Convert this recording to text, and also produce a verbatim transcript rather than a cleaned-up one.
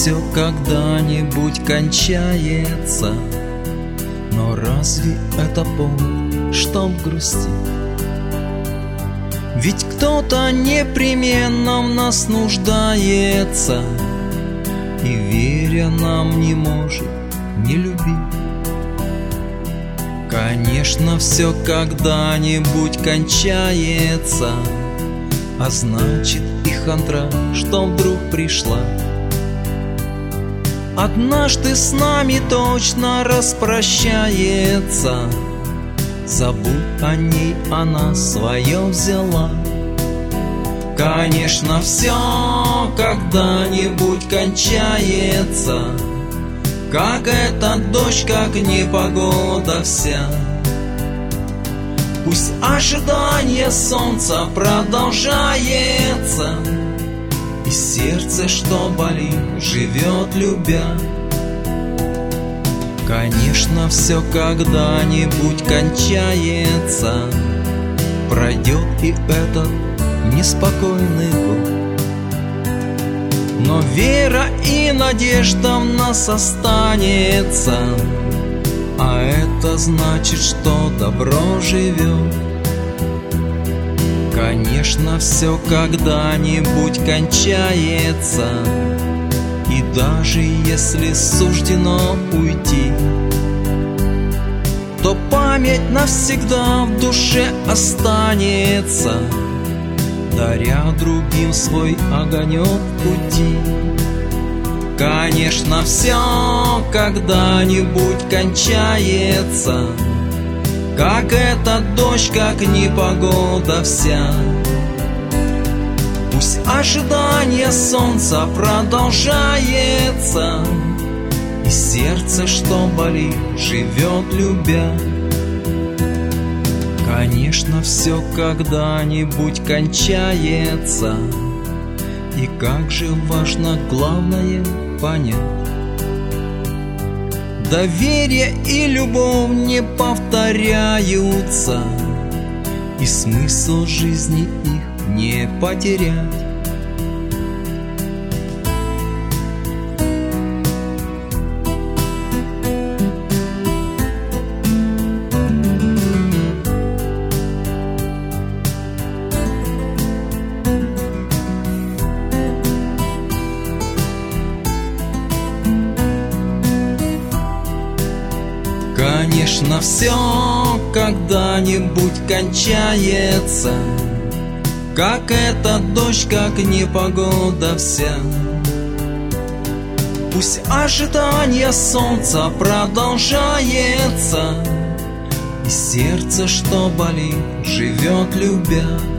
все когда-нибудь кончается, но разве это повод, чтоб грустить? Ведь кто-то непременно в нас нуждается и, веря нам, не может не любить. Конечно, все когда-нибудь кончается, а значит и хандра, что вдруг пришла. Однажды с нами точно распрощается, забудь о ней, она свое взяла. Конечно, все когда-нибудь кончается, как эта дождь, как непогода вся. Пусть ожидание солнца продолжается, и сердце, что болит, живет любя. Конечно, все когда-нибудь кончается, пройдет и этот неспокойный год. Но вера и надежда в нас останется, а это значит, что добро живет. Конечно, все когда-нибудь кончается, и даже если суждено уйти, то память навсегда в душе останется, даря другим свой огонек пути. Конечно, все когда-нибудь кончается, как эта дождь, как непогода вся. Пусть ожидание солнца продолжается, и сердце, что болит, живет любя. Конечно, все когда-нибудь кончается, и как же важно главное понять: доверие и любовь не повторяются, и смысл жизни их не потерять. Конечно, все когда-нибудь кончается, как эта дождь, как непогода вся. Пусть ожидание солнца продолжается, и сердце, что болит, живет любя.